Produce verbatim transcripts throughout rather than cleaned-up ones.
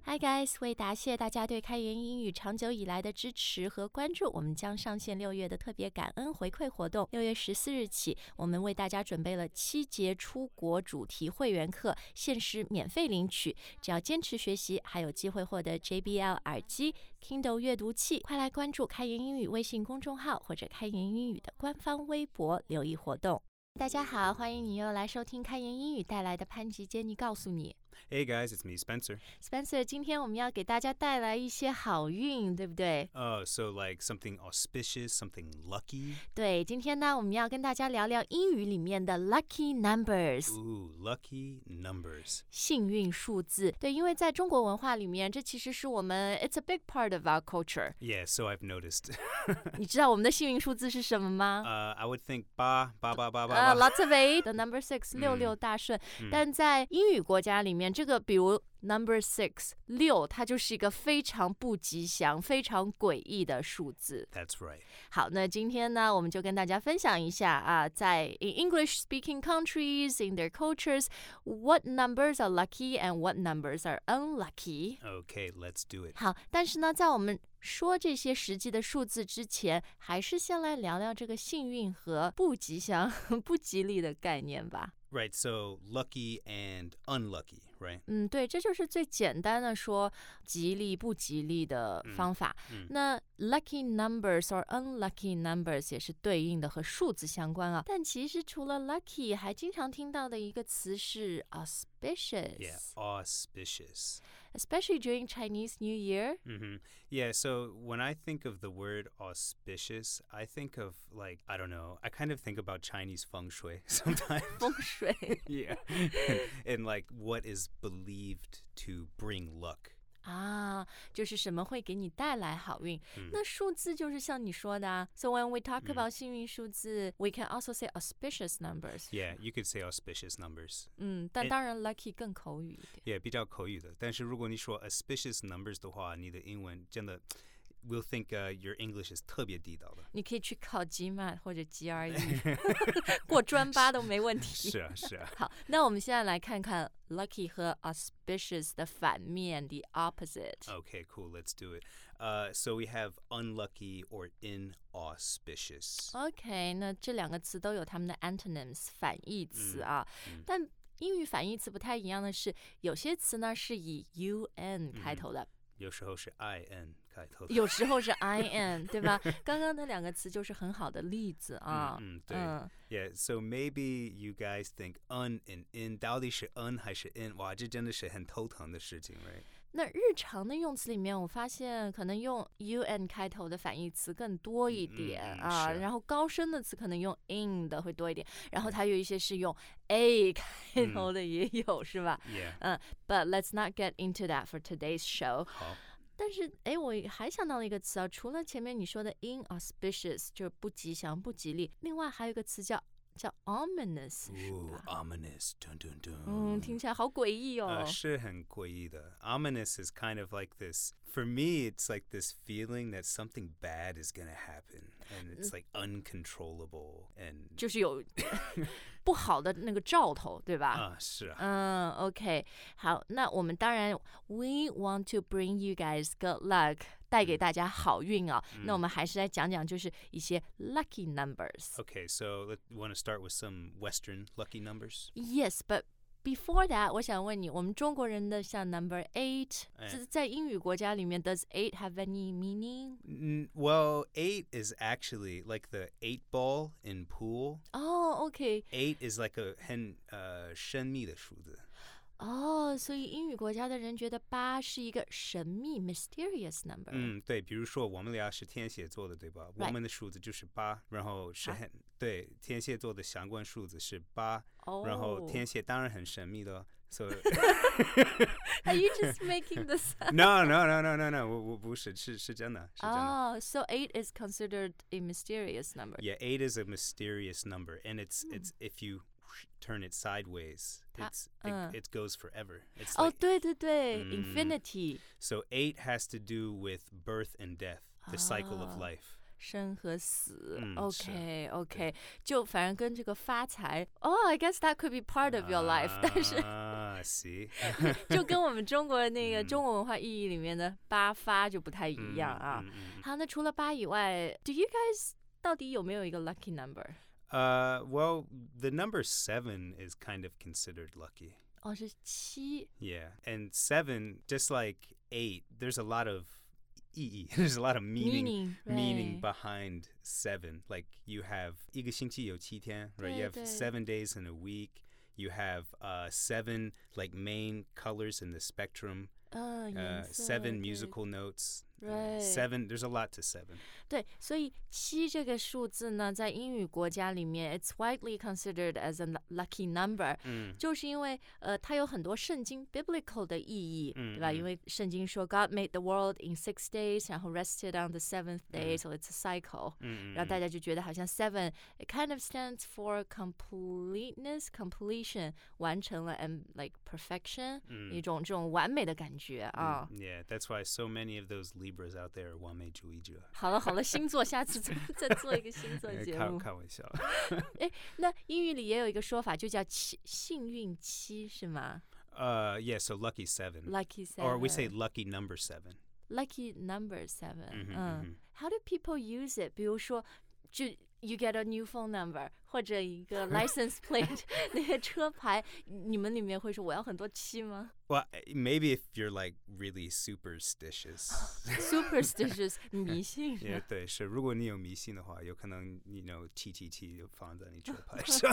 Hi guys， 为答谢大家对开言英语长久以来的支持和关注，我们将上线六月的特别感恩回馈活动。六月十四日起，我们为大家准备了七节出国主题会员课，限时免费领取，只要坚持学习，还有机会获得 J B L 耳机、Kindle 阅读器。快来关注开言英语微信公众号或者开言英语的官方微博，留意活动。大家好，欢迎你又来收听开言英语带来的潘吉杰尼告诉你。 Hey guys, it's me, Spencer. Spencer, 今天我们要给大家带来一些好运，对不对？ Oh, so like something auspicious, something lucky? 对，今天呢，我们要跟大家聊聊英语里面的 lucky numbers。 Ooh, lucky numbers. 幸运数字。对，因为在中国文化里面，这其实是我们 it's a big part of our culture. Yeah, so I've noticed. 你知道我们的幸运数字是什么吗？ uh, I would think ba, ba, ba, ba, ba, 呃、 ba. uh, lots of eight, the number six, 六六大顺。 嗯、 但在英语国家里面，这个比如 number six, 六，它就是一个非常不吉祥、非常诡异的数字。 That's right. 好，那今天呢，我们就跟大家分享一下啊，在 in English-speaking countries, in their cultures, what numbers are lucky and what numbers are unlucky. Okay, let's do it. 好，但是呢，在我们说这些实际的数字之前，还是先来聊聊这个幸运和不吉祥、不吉利的概念吧。 Right, so lucky and unlucky, right? 嗯，对，这就是最简单的说吉利不吉利的方法。 嗯嗯、 那 lucky numbers or unlucky numbers 也是对应的和数字相关啊。但其实除了 lucky， 还经常听到的一个词是 auspicious. Yeah, auspicious. Especially during Chinese New Year. Mm-hmm. Yeah, so when I think of the word auspicious, I think of like, I don't know, I kind of think about Chinese feng shui sometimes. 风水。 Yeah. and, and like what is believed to bring luck. 啊，就是什么会给你带来好运、嗯、那数字就是像你说的啊 So when we talk about、嗯、幸运数字 we can also say auspicious numbers. Yeah, you could say auspicious numbers. 嗯，但当然 lucky 更口语一点。 Yeah, 比较口语的。但是如果你说 auspicious numbers 的话，你的英文真的 we'll think、uh, your English is 特别地道的。 你可以去考 G M A T 或者 G R E 过专八都没问题。 是啊，是啊。 好，那我们现在来看看 lucky 和 auspicious 的反面 the opposite. Okay, cool. Let's do it. Uh, so we have unlucky or inauspicious. Okay, 那这两个词都有他们的 antonyms 反义词啊、嗯嗯、但英语反义词不太一样的是，有些词呢是以 un 开头的、嗯、 有时候是 in 开头的， 有时候是 in 对吧？刚刚那两个词就是很好的例子啊。 嗯嗯，对。嗯 Yeah, so maybe you guys think un and in 到底是 un 还是 in？ 哇，这真的是很头疼的事情 right？ 那日常的用词里面，我发现可能用 un 开头的反义词更多一点、嗯嗯、啊，然后高深的词可能用 in 的会多一点，然后它有一些是用 a 开头的也有、嗯、是吧？ Yeah. 嗯 But let's not get into that for today's show. 好。 但是，哎，我还想到了一个词啊，除了前面你说的 inauspicious 就不吉祥、不吉利，另外还有一个词叫叫 ominous， 是吧？ Ooh, ominous, dun dun dun. 嗯，听起来好诡异哦。 呃，是很诡异的。Ominous is kind of like this. For me, it's like this feeling that something bad is gonna happen, and it's like uncontrollable, and 就是有不好的那个兆头，对吧？ 啊，是啊。 嗯 ，OK， 好，那我们当然 we want to bring you guys good luck， 带给大家好运啊、哦嗯。那我们还是来讲讲，就是一些 lucky numbers. Okay, so let, you want to start with some Western lucky numbers? Yes, but before that, 我想问你，我们中国人的像 number eight， 这在英语国家里面 does eight have any meaning? Mm, well, eight is actually like the eight ball in pool. Oh, okay. Eight is like a 很呃神秘的数字。 哦、oh, 所以英语国家的人觉得八是一个神秘 mysterious number。 嗯，对，比如说我们俩是天蝎座的，对吧？ Right. 我们的数字就是八，然后是很、啊、对天蝎座的相关数字是八、oh. 然后天蝎当然很神秘的 so Are you just making this up? No, no, no, no, no, no. 我我不是，是是真的，是真的。 Oh, so eight is considered a mysterious number. Yeah, eight is a mysterious number, and it's hmm. it's if you turn it sideways, it's it, uh. it goes forever. It's oh, like, 对对对、mm, infinity. So eight has to do with birth and death, the、oh. cycle of life. 生和死、 嗯、 OK OK 就反正跟这个发财 Oh I guess that could be part of your life、啊、但是 Ah, see. 就跟我们中国那个中国文化意义里面的八发就不太一样啊。 嗯嗯嗯好，那除了八以外 ，Do you guys 到底有没有一个 lucky number？ Uh, well, the number seven is kind of considered lucky. 哦，是七。 Yeah, and seven, just like eight, there's a lot of 意义 there's a lot of meaning Meaning, meaning right. behind seven. Like you have 一个星期有七天, right? You have 对，对。 seven days in a week. You have uh, seven like main colors in the spectrum. 嗯， Uh, 颜色 seven 对 musical notes. Uh, Right. Seven. There's a lot to seven. 对，所以七这个数字呢，在英语国家里面 ，it's widely considered as a lucky number，、 嗯、 就是因为呃，它有很多圣经 biblical 的意义， 嗯、 对吧？ 嗯、 因为圣经说 God made the world in six days，然后 rested on the seventh day，、 嗯、 so it's a cycle，、 嗯、 然后大家就觉得好像 seven it kind of stands for completeness completion 完成了 and like perfection、 嗯、 一种这种完美的感觉啊。 Mm, yeah, that's why so many of those Libras out there are 完美主义者。 好了好了，星座下次再做一个星座节目。 开玩笑。 哎，那英语里也有一个说法，就叫七幸运七，是吗？ Uh, yeah, so lucky seven. Lucky seven. Or we say lucky number seven. Lucky number seven. 嗯哼嗯、 嗯哼 How do people use it？ 比如说，就 you get a new phone number， 或者一个 license plate 那个车牌，你们里面会说我要很多七吗 Well, maybe if you're like really superstitious. ？Superstitious 迷信。 Yeah, 对，是如果你有迷信的话，有可能 you know 七七七就放在你车牌上。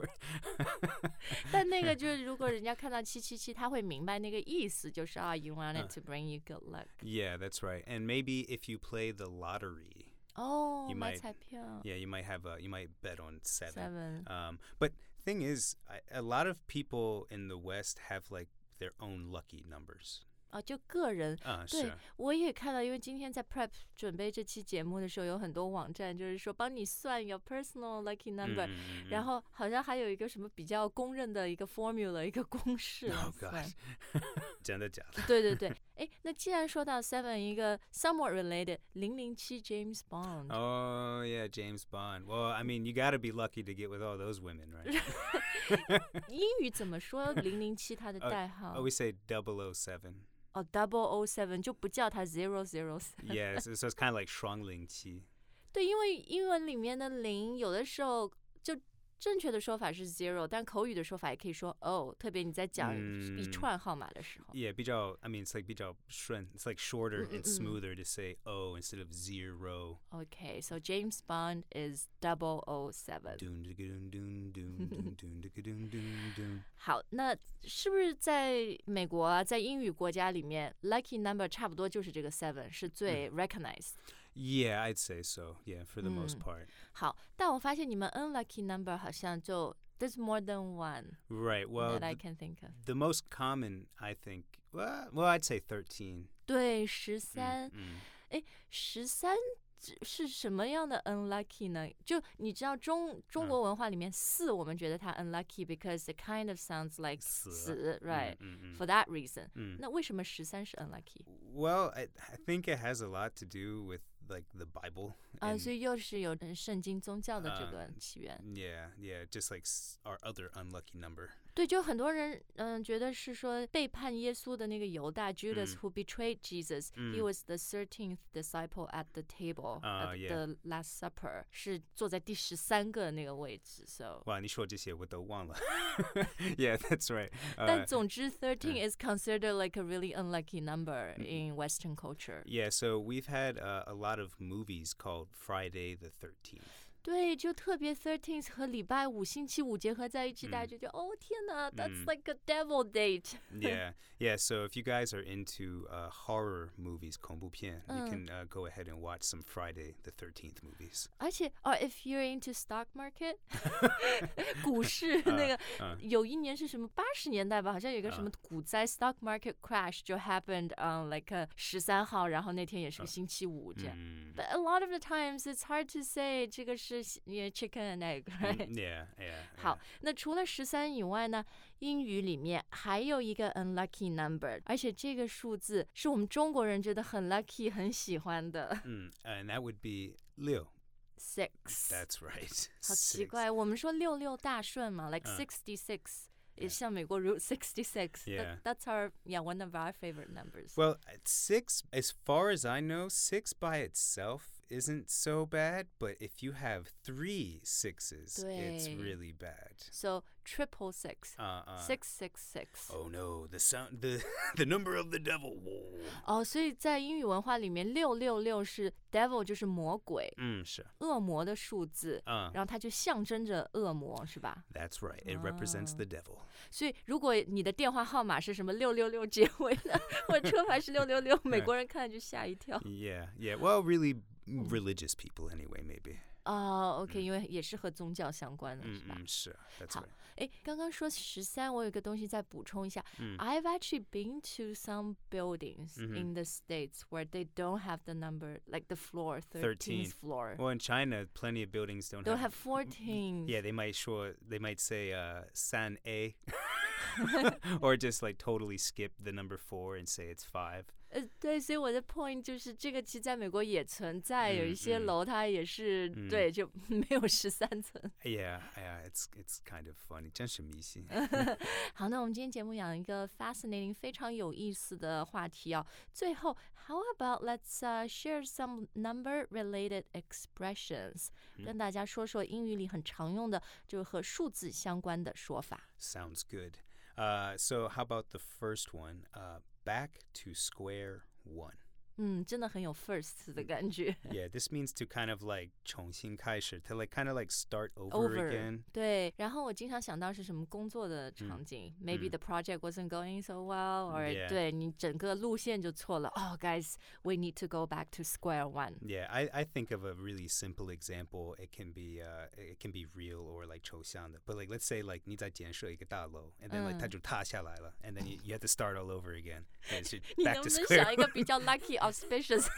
但那个就是，如果人家看到七七七，他会明白那个意思，就是啊、oh, ，you want it to bring you good luck。 Yeah, that's right. And maybe if you play the lottery. 哦， You 买 might- 彩票。 Yeah, you might have a you might bet on seven. Seven. Um, but thing is, I, a lot of people in the West have like their own lucky numbers. 哦，就个人。 啊， 对， 是。 我也看到，因为今天在 prep 准备这期节目的时候，有很多网站就是说帮你算 your personal lucky number，、 嗯嗯嗯然后好像还有一个什么比较公认的一个 formula 一个公式来 Oh 算。 gosh. 真的假的？ 对对对，哎，那既然说到 seven， 一个 somewhat related 零零七 James Bond，、 Oh yeah, James Bond. Well, I mean, you got to be lucky to get with all those women, right? 英语怎么说零零七它的代号？ Oh, we say double oh seven. 哦 double oh seven 就不叫它 zero zero seven。 Yeah, so, so it's kind of like 双零七。 对，因为英文里面的零有的时候就正确的说法是 zero， 但口语的说法也可以说 o， 特别你在讲嗯一串号码的时候。 Yeah, 比较 I mean, it's like 比较顺 It's like shorter 嗯嗯 and 嗯 smoother to say O instead of zero. Okay, so James Bond is double oh seven. Doon doon doon doon doon doon doon doon doon. 好，那是不是在美国啊，在英语国家里面 ，lucky number 差不多就是这个 seven 是最 recognized。 Yeah, I'd say so. Yeah, for the most 嗯 part. 好，但我发现你们 unlucky number 好像就 there's more than one Right. Well, that I the, can think of. the most common, I think, well, well I'd say thirteen. 对，十三。 嗯哎，十三是什么样的 unlucky 呢？就你知道中中国文化里面四，我们觉得它 unlucky because it kind of sounds like 死死，right？ 嗯嗯 For that reason， 嗯那为什么十三是 unlucky？ Well, I, I think it has a lot to do with like the Bible. 啊， and- 所以又是有嗯圣经宗教的这个嗯起源。 Yeah, yeah, just like s- our other unlucky number. 对，就很多人嗯觉得是说背叛耶稣的那个犹大 Judas 嗯 who betrayed Jesus，he、 嗯 was the thirteenth disciple at the table、 啊 at yeah the Last Supper， 是坐在第十三个那个位置，so。 哇，你说这些我都忘了。Yeah, that's right. 但 Uh, 总之 thirteen is considered like a really unlucky number in Western culture. yeah, so we've had uh, a lot of movies called Friday the thirteenth. 对，就特别 thirteenth 和礼拜五、星期五结合在一起，大家就觉得哦天哪，that's like a devil date. Yeah, yeah. So if you guys are into uh, horror movies, 恐怖片, you 嗯 can uh, go ahead and watch some Friday the thirteenth movies. 而且哦，if you're into stock market， 股市那个嗯有一年是什么八十年代吧，好像有一个什么股灾 stock market crash 就 happened on like 十三号，然后那天也是个星期五这样。 嗯 But a lot of the times it's hard to say 这个是 chicken and egg, 嗯 right? Yeah, yeah. 好，那除了十三以外呢，英语里面还有一个 unlucky number， 而且这个数字是我们中国人觉得很 lucky 很喜欢的 yeah. Mm, and that would be 六. six。 That's right. 好奇 Six. 怪，我们说六六大顺嘛，like 嗯 sixty six 也像美国 Route sixty-six. Yeah. That, that's our, yeah, one of our favorite numbers. Well, six, as far as I know, six by itself isn't so bad, but if you have three sixes, it's 对 really bad. So triple six, Uh, uh, six six six. Oh no, the sound, the the number of the devil. 哦，所以在英语文化里面，六六六是 devil 就是魔鬼、 嗯，是， 恶魔的数字， 嗯然后它就象征着恶魔，是吧？ That's right. It represents the devil. 所以如果你的电话号码是什么六六六结尾的，或者车牌是六六六，美国人看了就吓一跳。 Yeah, yeah. Well, really religious people anyway, maybe. 哦、o k 因为也是和宗教相关的，是吧？ 嗯嗯，是 That's 好 right. 哎，刚刚说十三，我有个东西再补充一下。I've actually been to some buildings in the States where they don't have the number, like the floor, thirteenth floor. Well, in China, plenty of buildings don't Don't have. have fourteen. Yeah, they might show. They might say uh, San A, or just like totally skip the number four and say it's five. 呃，对，所以我的 point 就是这个，其实在美国也存在，有一些楼它也是、对，就没有十三层。 Yeah, yeah, it's it's kind of funny. 真是迷信。 好，那我们今天节目讲一个 fascinating 非常有意思的话题啊。最后 ，How about let's、uh, share some number related expressions，、跟大家说说英语里很常用的，就是和数字相关的说法。 Sounds good. Uh, so how about the first one? Uh, back to square one. 嗯，真的很有 first 的感觉。 Yeah, this means to kind of like 重新开始, to like kind of like start over, Over again. 对，然后我经常想到是什么工作的场景、 嗯、 ，maybe、 嗯、 the project wasn't going so well, or、 yeah. 对你整个路线就错了。Oh, guys, we need to go back to square one. Yeah, I, I think of a really simple example. It can be uh, it can be real or like 抽象的. But like let's say like 你在建设一个大楼 and then like 它就塌下来了 and then you, you have to start all over again. And it's 你 back 能 to 不能 square 想一个比较 lucky auspicious？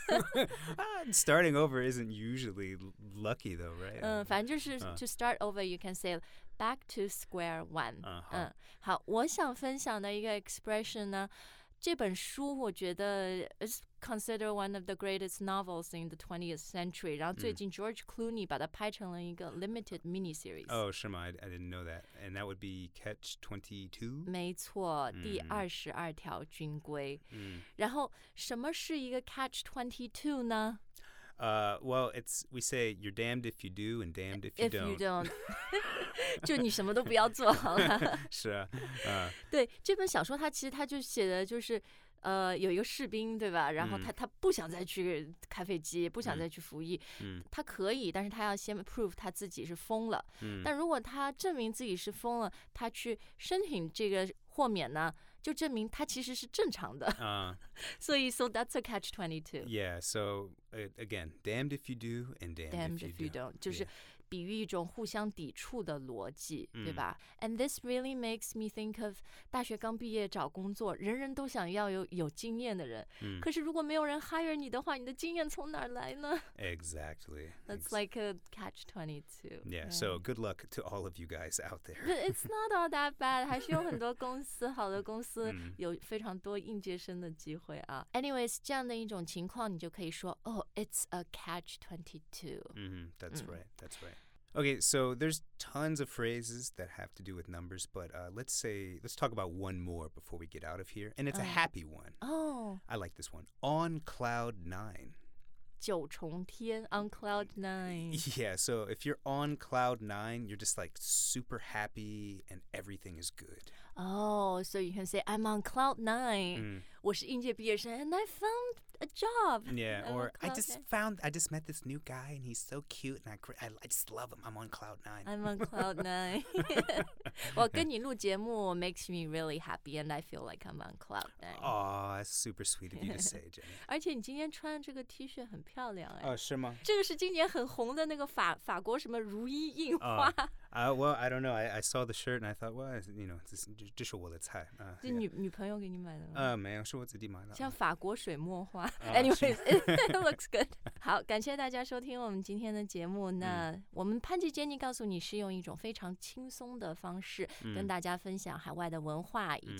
ah, starting over isn't usually lucky though, right? 嗯，反正就是、 嗯 to start over, you can say back to square one。 嗯，好嗯，好，我想分享的一个 expression 呢，这本书我觉得 is considered one of the greatest novels in the twentieth century。然后最近 George Clooney 把它拍成了一个 limited mini series。 Oh, 是吗? I, I didn't know that. And that would be Catch twenty-two? 没错，第二十二条军规。 嗯。 然后什么是一个 catch twenty-two 呢？ Uh, well, it's we say you're damned if you do and damned if you If don't. you don't， 就你什么都不要做好了。 是啊，呃， 对，这本小说它其实它就写的就是。呃，有一个士兵，对吧？然后他、嗯、他不想再去开飞机，不想再去服役。 嗯， 他可以，但是他要先 prove 他自己是疯了。 嗯， 但如果他证明自己是疯了，他去申请这个豁免呢，就证明他其实是正常的。 啊、uh, 所以 so that's a catch twenty-two. Yeah, so uh, again, damned if you do and damned, damned if if you you don't. don't. 就是。 Yeah. 比喻一种互相抵触的逻辑， 嗯、 对吧 ？And this really makes me think of 大学刚毕业找工作，人人都想要有有经验的人， 嗯、 可是如果没有人 hire 你的话，你的经验从哪儿来呢 ？Exactly. That's like a catch twenty-two. Yeah, yeah. So good luck to all of you guys out there. But it's not all that bad. 还是有很多公司，好的公司有非常多应届生的机会啊。Anyways， 这样的一种情况，你就可以说，哦、oh, ，it's a catch twenty-two. Mm-hmm. That's、嗯、right. That's right. Okay, so there's tons of phrases that have to do with numbers, but uh, let's say, let's talk about one more before we get out of here. And it's uh, a happy one. Oh. I like this one. On cloud nine. 九重天 on cloud nine. Yeah, so if you're on cloud nine, you're just like super happy and everything is good. Oh, so you can say, I'm on cloud nine. Mm. 我是应届毕业生 and I found a job. Yeah, I'm or I just nine. found, I just met this new guy and he's so cute and I, I, I just love him. I'm on cloud nine. I'm on cloud nine. 我跟你录节目 makes me really happy and I feel like I'm on cloud nine. Oh, that's super sweet of you to say, Jenny. 而且你今天穿的这个 T 恤很漂亮哎。 哦，是吗？ 这个是今年很红的那个法法国什么如意印花。 Uh, well, I don't know. I, I saw the shirt and I thought, well, you know, 这是我的菜。 是女女朋友给你买的吗？ 呃，没有，是我自己买的。 像法国水墨画。Anyways, it looks good. 好，感谢大家收听我们今天的节目。那我们潘吉 Jenny 告诉你是用一种非常轻松的方式跟大家分享海外的文化以及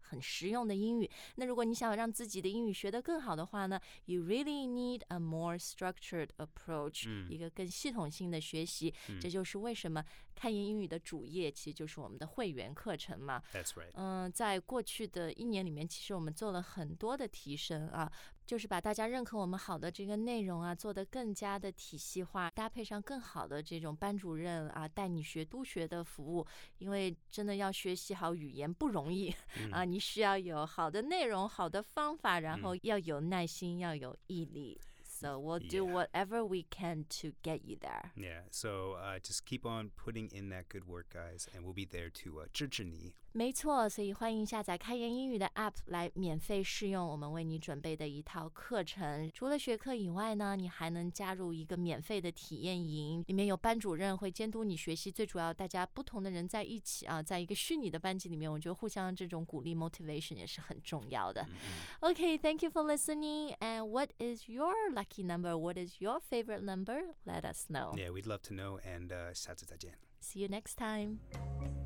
很实用的英语。那如果你想让自己的英语学得更好的话呢 ，you really need a more structured approach，、 嗯、 一个更系统性的学习。 嗯、 这就是为什么开言英语的主页其实就是我们的会员课程嘛。 That's right。 嗯，在过去的一年里面，其实我们做了很多的提升啊。就是把大家认可我们好的这个内容啊，做得更加的体系化，搭配上更好的这种班主任啊，带你学督学的服务。因为真的要学习好语言不容易、 嗯、 啊，你需要有好的内容、好的方法，然后要有耐心，嗯、要有毅力。So we'll do whatever we can to get you there. Yeah, so uh, just keep on putting in that good work, guys, and we'll be there to uh, 支持你。 没错，所以欢迎下载开言英语的 App 来免费试用我们为你准备的一套课程。除了学课以外呢，你还能加入一个免费的体验营，里面有班主任会监督你学习。最主要，大家不同的人在一起啊，在一个虚拟的班级里面，我觉得互相这种鼓励 motivation 也是很重要的。 Mm-hmm. Okay, thank you for listening. And what is your lucky number? What is your favorite number? Let us know. Yeah, we'd love to know. And uh, 下次再见。 See you next time.